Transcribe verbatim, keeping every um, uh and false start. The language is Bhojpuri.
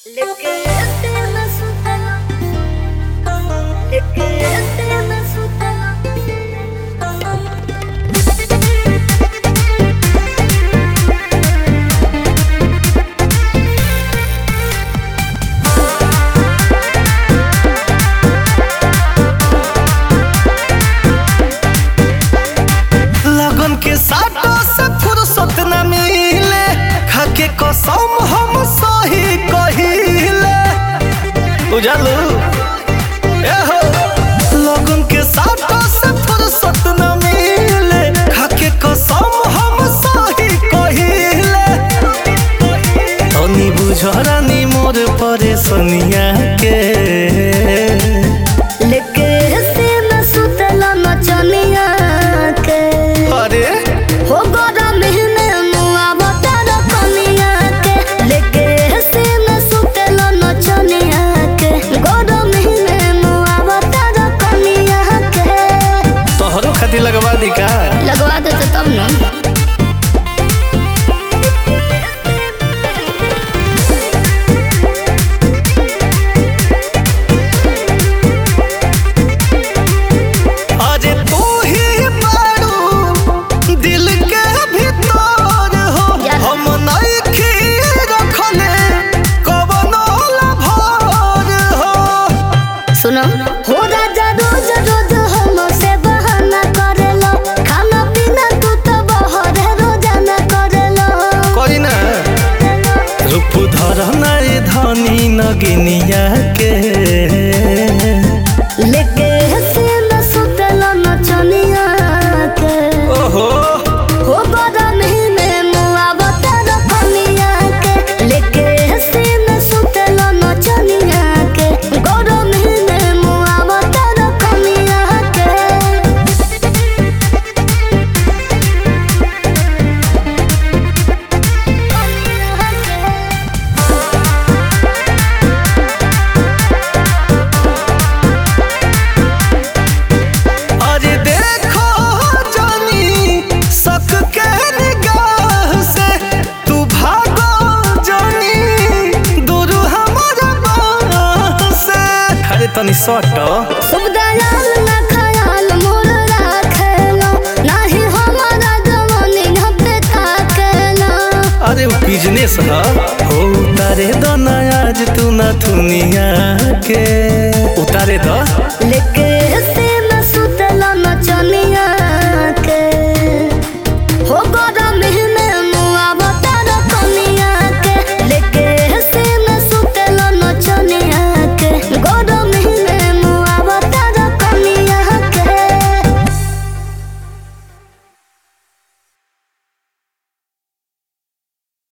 लेके तेरा सुतला लेके तेरा सुतला लगन के साटो से फुर्सत न मिले, खाके कसम हम सही कहिले। बुझलू ए हो लगन के साटो से फुर्सत न मिले, खाके कसम हम सही कहिले। तनी बुझरानी मोर परेशानिया के लेके तेरा सुतला नचनिया के अरे हो गोरा महीने मुआ बतर कनिया के लेके तेरा सुतला नचनिया के गोरा महीने मुआ बतर कनिया के तोहरो खातिर लगवा दी का? लगवा दे तो तब ना अरे तू ही बारू दिल के भीतर हो, हम नइखे रखले कवनो लभर हो। सुनो हो राजा रोज रोज हमसे बहाना करेलो, खाना पीना तू तो बहर रोजाना करेलो। कोई ना रूप धरना ए धनी नगिनिया के लेके हसीना सुतला नचनिया के ओहो हो बड़ा महीने मुआ बतर कनिया के लेके हसीना सुतला नचनिया के गोरा महीने मुआ बतर कनिया के अरे देखो जानी सक के निगाह से, तू भागो जानी दूर हमारा बाह से। अरे तनी सटो शुभ दयाल ना खयाल मोर राखेलो, नाही हमारा जवानी घपे ताकेलो। अरे वो बिजनेस है हो, उतारे दो ना आज तू ना दुनिया के उतारे दो लेके